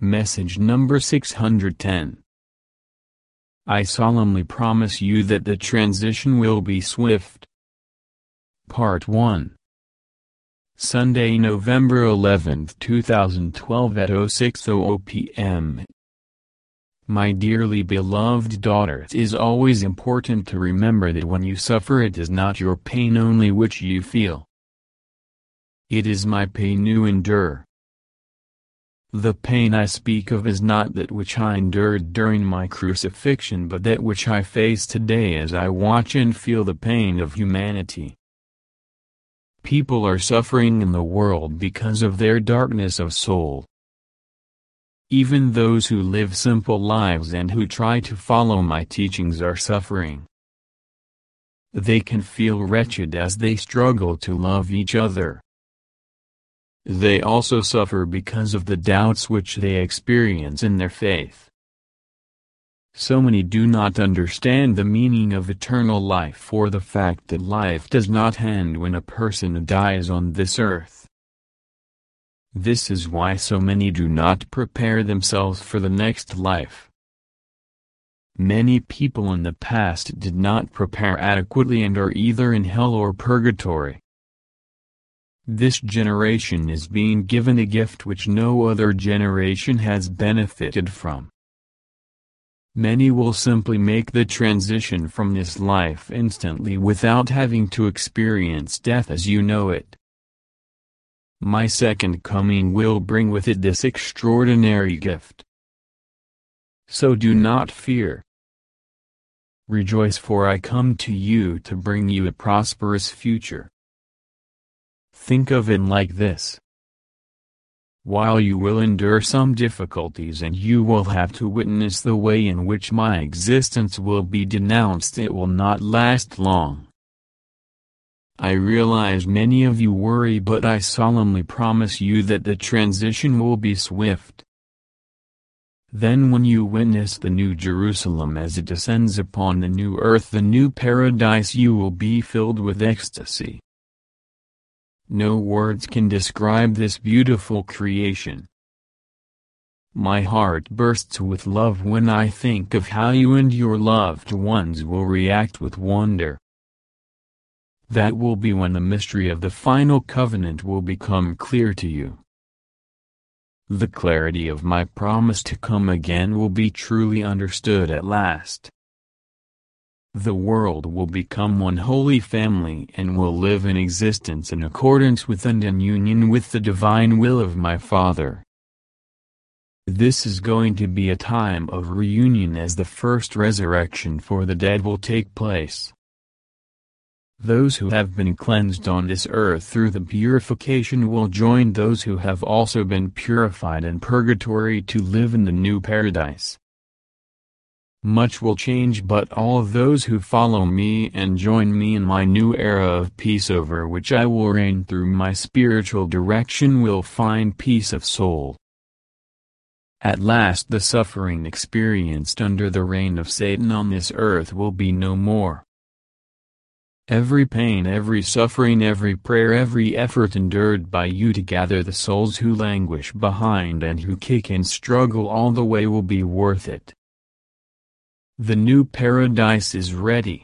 Message number 610. I solemnly promise you that the transition will be swift. Part 1. Sunday, November 11, 2012 at 06:00 p.m. My dearly beloved daughter, it is always important to remember that when you suffer, it is not your pain only which you feel. It is my pain you endure. The pain I speak of is not that which I endured during my crucifixion, but that which I face today as I watch and feel the pain of humanity. People are suffering in the world because of their darkness of soul. Even those who live simple lives and who try to follow my teachings are suffering. They can feel wretched as they struggle to love each other. They also suffer because of the doubts which they experience in their faith. So many do not understand the meaning of eternal life, or the fact that life does not end when a person dies on this earth. This is why so many do not prepare themselves for the next life. Many people in the past did not prepare adequately and are either in hell or purgatory. This generation is being given a gift which no other generation has benefited from. Many will simply make the transition from this life instantly without having to experience death as you know it. My second coming will bring with it this extraordinary gift. So do not fear. Rejoice, for I come to you to bring you a prosperous future. Think of it like this. While you will endure some difficulties and you will have to witness the way in which my existence will be denounced, it will not last long. I realize many of you worry, but I solemnly promise you that the transition will be swift. Then when you witness the new Jerusalem as it descends upon the new earth, the new paradise, you will be filled with ecstasy. No words can describe this beautiful creation. My heart bursts with love when I think of how you and your loved ones will react with wonder. That will be when the mystery of the final covenant will become clear to you. The clarity of my promise to come again will be truly understood at last. The world will become one holy family and will live in existence in accordance with and in union with the divine will of my Father. This is going to be a time of reunion as the first resurrection for the dead will take place. Those who have been cleansed on this earth through the purification will join those who have also been purified in purgatory to live in the new paradise. Much will change, but all of those who follow me and join me in my new era of peace over which I will reign through my spiritual direction will find peace of soul. At last the suffering experienced under the reign of Satan on this earth will be no more. Every pain, every suffering, every prayer, every effort endured by you to gather the souls who languish behind and who kick and struggle all the way will be worth it. The new paradise is ready.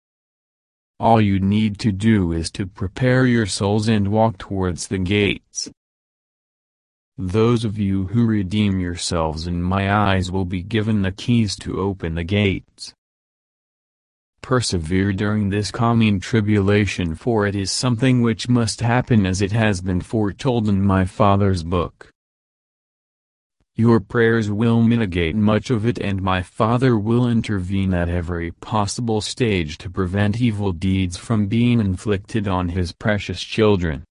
All you need to do is to prepare your souls and walk towards the gates. Those of you who redeem yourselves in my eyes will be given the keys to open the gates. Persevere during this coming tribulation, for it is something which must happen as it has been foretold in my Father's book. Your prayers will mitigate much of it, and my Father will intervene at every possible stage to prevent evil deeds from being inflicted on his precious children.